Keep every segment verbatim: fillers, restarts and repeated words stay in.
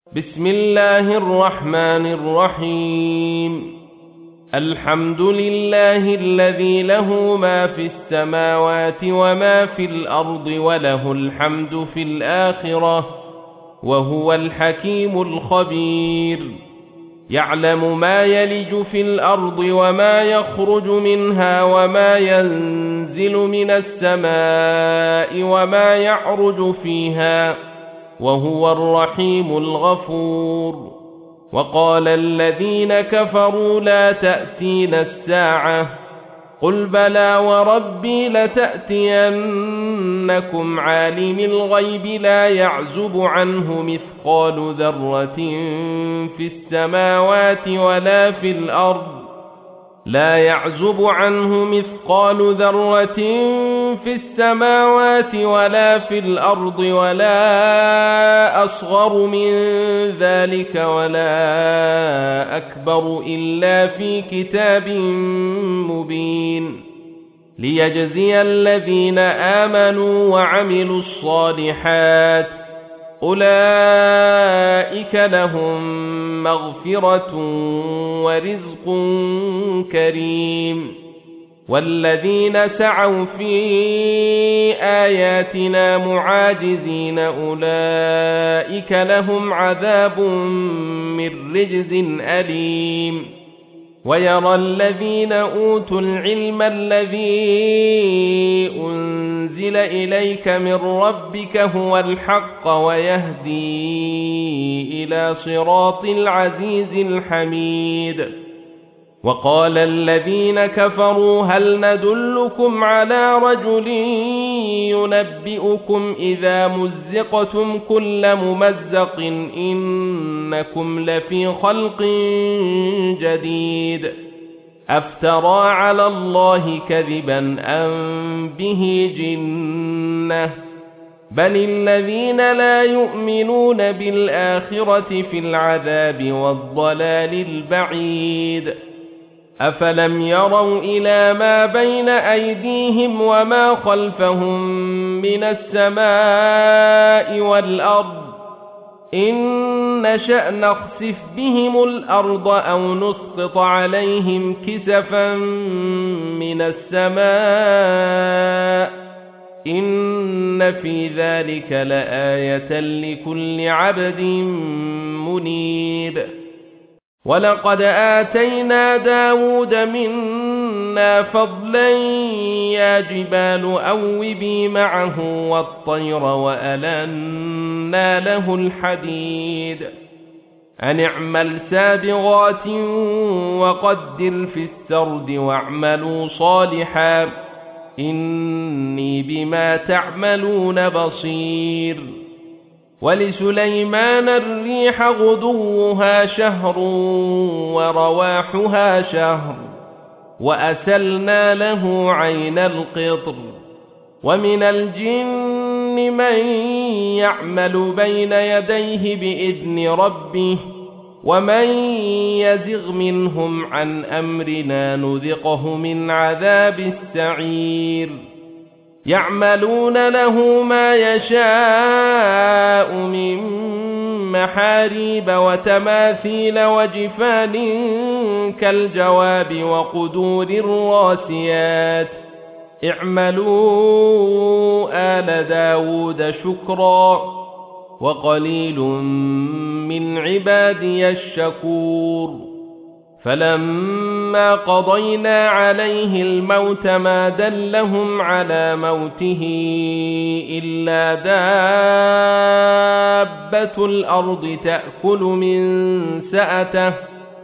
بسم الله الرحمن الرحيم الحمد لله الذي له ما في السماوات وما في الأرض وله الحمد في الآخرة وهو الحكيم الخبير يعلم ما يلج في الأرض وما يخرج منها وما ينزل من السماء وما يعرج فيها وهو الرحيم الغفور وقال الذين كفروا لا تأتينا الساعة قل بلى وربي لتأتينكم عالم الغيب لا يعزب عنه مثقال ذرة في السماوات ولا في الأرض لا يعزب عنه مثقال ذرة في السماوات ولا في الأرض ولا أصغر من ذلك ولا أكبر إلا في كتاب مبين ليجزي الذين آمنوا وعملوا الصالحات أولئك لهم مغفرة ورزق كريم والذين سعوا في آياتنا معاجزين أولئك لهم عذاب من رجز أليم ويرى الذين أوتوا العلم الذي أنزل إليك من ربك هو الحق ويهدي إلى صراط العزيز الحميد وقال الذين كفروا هل ندلكم على رجل ينبئكم إذا مزقتم كل ممزق إنكم لفي خلق جديد أفترى على الله كذبا أم به جنة بل الذين لا يؤمنون بالآخرة في العذاب والضلال البعيد أفلم يروا إلى ما بين أيديهم وما خلفهم من السماء والأرض إن نشأ نخسف بهم الأرض أو نسقط عليهم كسفا من السماء إن في ذلك لآية لكل عبد منيب ولقد آتينا داود منا فضلا يا جبال أوبي معه والطير وألنا له الحديد أن اعمل سابغات وقدر في السرد واعملوا صالحا إني بما تعملون بصير ولسليمان الريح غدوها شهر ورواحها شهر وأسلنا له عين القطر ومن الجن من يعمل بين يديه بإذن ربه ومن يزغ منهم عن أمرنا نذقه من عذاب السعير يعملون له ما يشاء من محاريب وتماثيل وجفان كالجواب وقدور الراسيات اعملوا آل داود شكرا وقليل من عبادي الشكور فلما قضينا عليه الموت ما دلهم على موته إلا دابة الأرض تأكل من سأته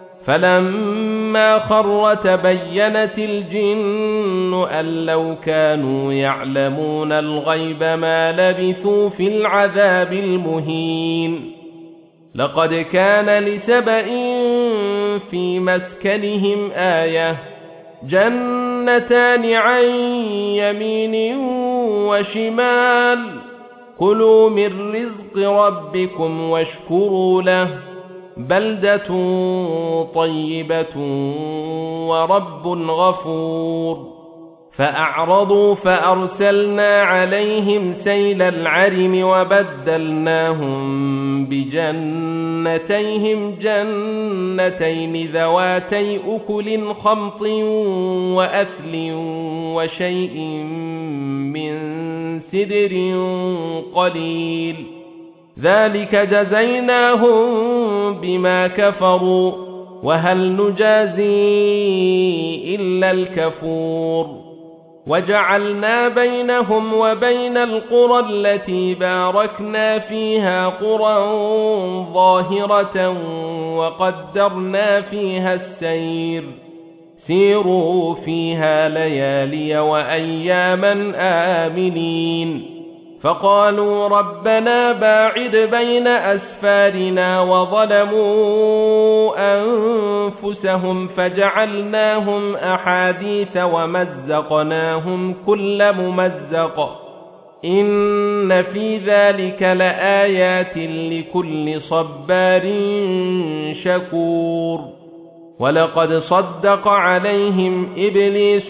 فلما خر تبينت الجن أن لو كانوا يعلمون الغيب ما لبثوا في العذاب المهين لقد كان لسبإ في مسكنهم آية جنتان عن يمين وشمال كلوا من رزق ربكم واشكروا له بلدة طيبة ورب غفور فأعرضوا فأرسلنا عليهم سيل العرم وبدلناهم بجنات جنتيهم جنتين ذواتي أكل خمط وأثل وشيء من سدر قليل ذلك جزيناهم بما كفروا وهل نجازي إلا الكفور وجعلنا بينهم وبين القرى التي باركنا فيها قرى ظاهرة وقدرنا فيها السير سيروا فيها ليالي وأياما آمنين فقالوا ربنا باعد بين أسفارنا وظلموا أنفسهم فجعلناهم أحاديث ومزقناهم كل ممزق إن في ذلك لآيات لكل صبار شكور ولقد صدق عليهم إبليس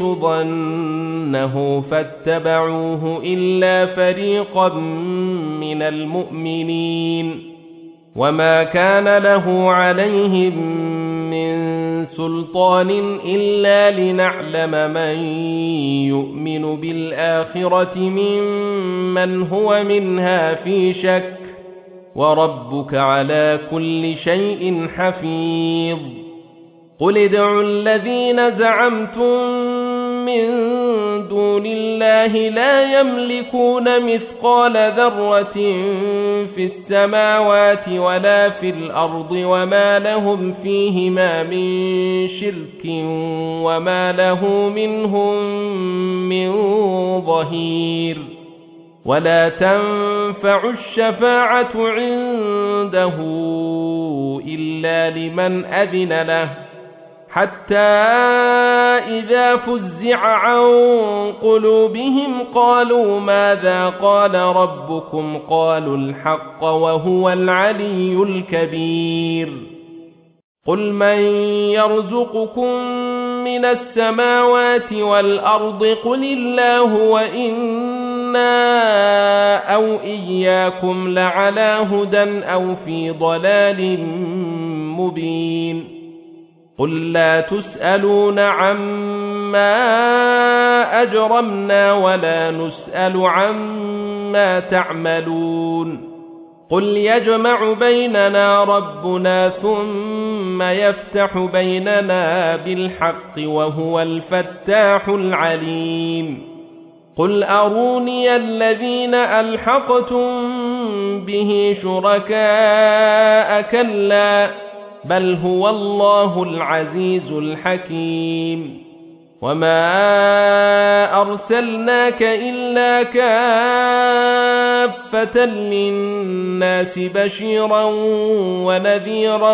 ظنه فاتبعوه إلا فريقا من المؤمنين وما كان له عليهم من سلطان إلا لنعلم من يؤمن بالآخرة ممن هو منها في شك وربك على كل شيء حفيظ قل ادعوا الذين زعمتم من دون الله لا يملكون مثقال ذرة في السماوات ولا في الأرض وما لهم فيهما من شرك وما له منهم من ظهير ولا تنفع الشفاعة عنده إلا لمن أذن له حتى إذا فزع عن قلوبهم قالوا ماذا قال ربكم قالوا الحق وهو العلي الكبير قل من يرزقكم من السماوات والأرض قل الله وإنا أو إياكم لعلى هدى أو في ضلال مبين قل لا تسألون عما أجرمنا ولا نسأل عما تعملون قل يجمع بيننا ربنا ثم يفتح بيننا بالحق وهو الفتاح العليم قل أروني الذين ألحقتم به شركاء كلا بل هو الله العزيز الحكيم وما أرسلناك إلا كافة للناس بشيرا ونذيرا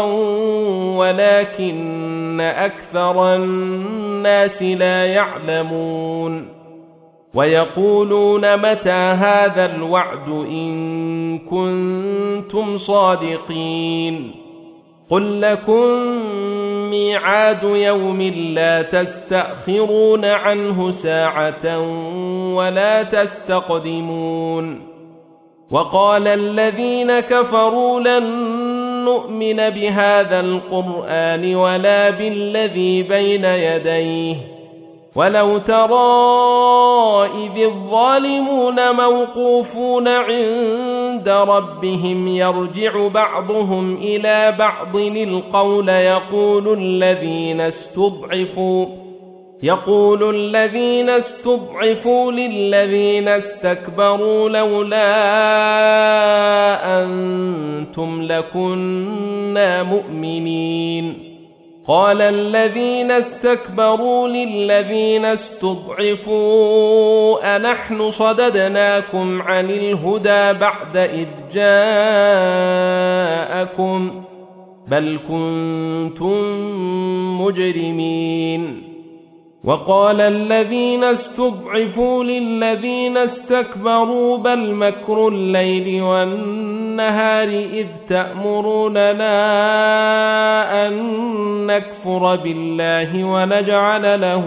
ولكن أكثر الناس لا يعلمون ويقولون متى هذا الوعد إن كنتم صادقين قل لكم ميعاد يوم لا تستأخرون عنه ساعة ولا تستقدمون وقال الذين كفروا لن نؤمن بهذا القرآن ولا بالذي بين يديه ولو ترى إذ الظالمون موقوفون عند ربهم يرجع بعضهم إلى بعض القول يقول الذين استضعفوا يقول الذين استضعفوا للذين استكبروا لولا أنتم لكنا مؤمنين قال الذين استكبروا للذين استضعفوا أنحن صددناكم عن الهدى بعد إذ جاءكم بل كنتم مجرمين وقال الذين استضعفوا للذين استكبروا بل مكر الليل والنهار إذ تأمروننا أن نكفر بالله ونجعل له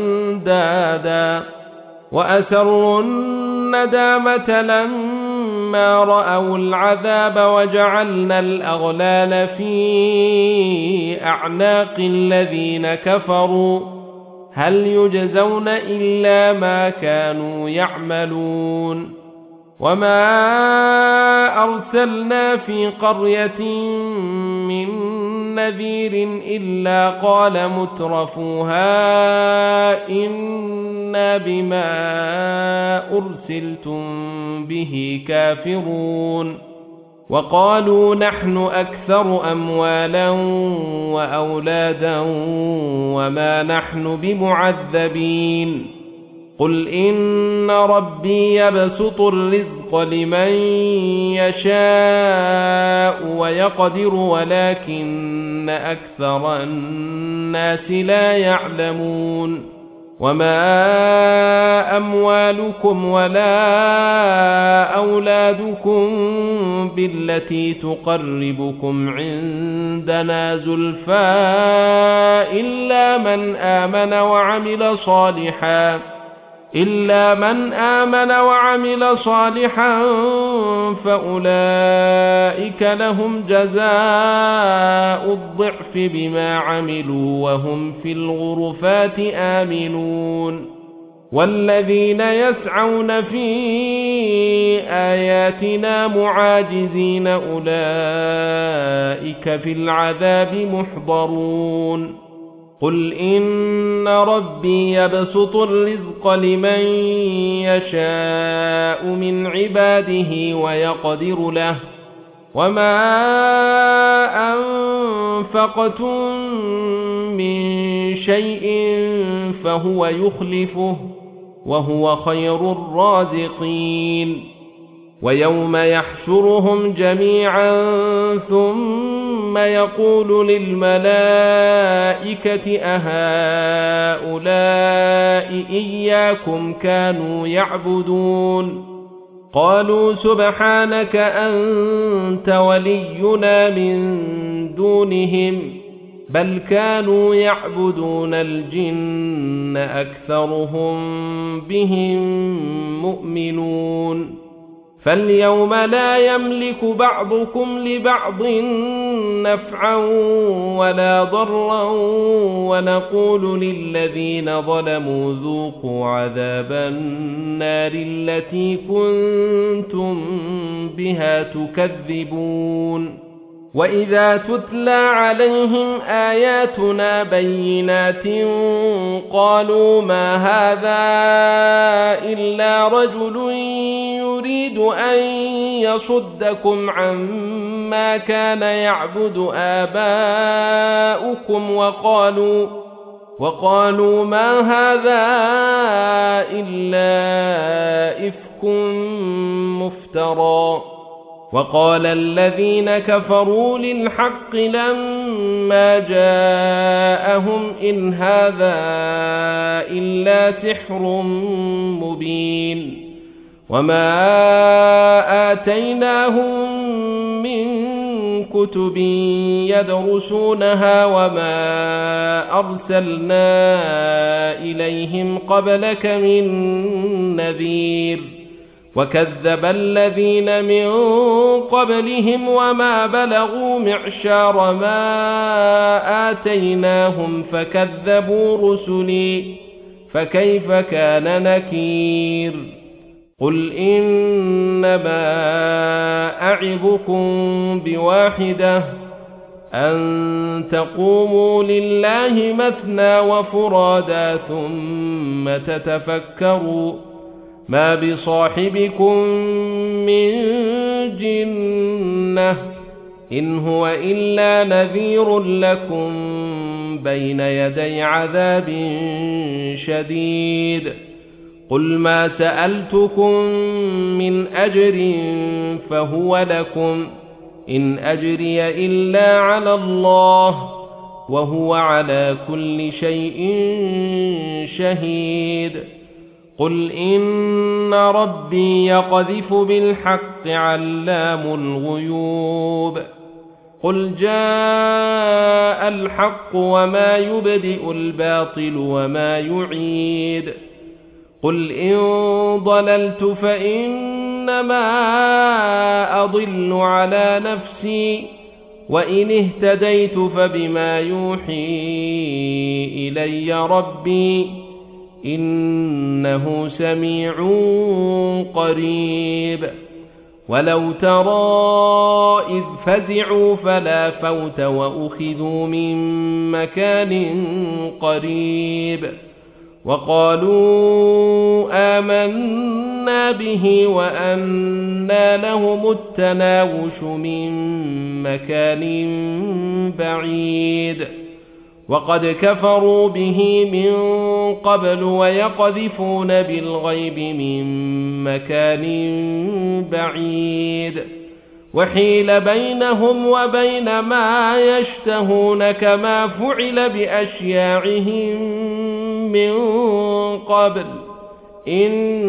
أندادا وأسروا الندامة لما فلما رأوا العذاب وجعلنا الأغلال في أعناق الذين كفروا هل يجزون إلا ما كانوا يعملون وما أرسلنا في قرية من نذير إلا قال مترفوها إنا بما أرسلتم به كافرون وقالوا نحن أكثر أموالا وأولادا وما نحن بمعذبين قل إن ربي يبسط الرزق لمن يشاء ويقدر ولكن أكثر الناس لا يعلمون وما أموالكم ولا أولادكم بالتي تقربكم عندنا زلفى إلا من آمن وعمل صالحا إلا من آمن وعمل صالحا فأولئك لهم جزاء الضعف بما عملوا وهم في الغرفات آمنون والذين يسعون في آياتنا معاجزين أولئك في العذاب محضرون قل إن ربي يبسط الرزق لمن يشاء من عباده ويقدر له وما أنفقتم من شيء فهو يخلفه وهو خير الرازقين ويوم يحشرهم جميعا ثم يقول للملائكة أهؤلاء إياكم كانوا يعبدون قالوا سبحانك أنت ولينا من دونهم بل كانوا يعبدون الجن أكثرهم بهم مؤمنون فاليوم لا يملك بعضكم لبعض نفعا ولا ضرا ونقول للذين ظلموا ذوقوا عذاب النار التي كنتم بها تكذبون وإذا تتلى عليهم آياتنا بينات قالوا ما هذا إلا رجل يريد أن يصدكم عما كان يعبد آباؤكم وقالوا وقالوا ما هذا إلا إفك مفترى وقال الذين كفروا للحق لما جاءهم إن هذا إلا سحر مبين وما آتيناهم من كتب يدرسونها وما أرسلنا إليهم قبلك من نذير وكذب الذين من قبلهم وما بلغوا معشار ما آتيناهم فكذبوا رسلي فكيف كان نكير قل إنما أعظكم بواحدة أن تقوموا لله مثنى وفرادا ثم تتفكروا ما بصاحبكم من جنة إن هو إلا نذير لكم بين يدي عذاب شديد قل ما سألتكم من أجر فهو لكم إن أجري إلا على الله وهو على كل شيء شهيد قل إن ربي يقذف بالحق علام الغيوب قل جاء الحق وما يبدئ الباطل وما يعيد قل إن ضللت فإن إنما أضل على نفسي وإن اهتديت فبما يوحي إلي ربي إنه سميع قريب ولو ترى إذ فزعوا فلا فوت وأخذوا من مكان قريب وقالوا آمنا به وأنى لهم التناوش من مكان بعيد وقد كفروا به من قبل ويقذفون بالغيب من مكان بعيد وحيل بينهم وبين ما يشتهون كما فعل بأشياعهم من قبل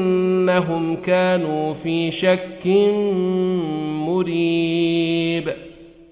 إنهم كانوا في شك مريب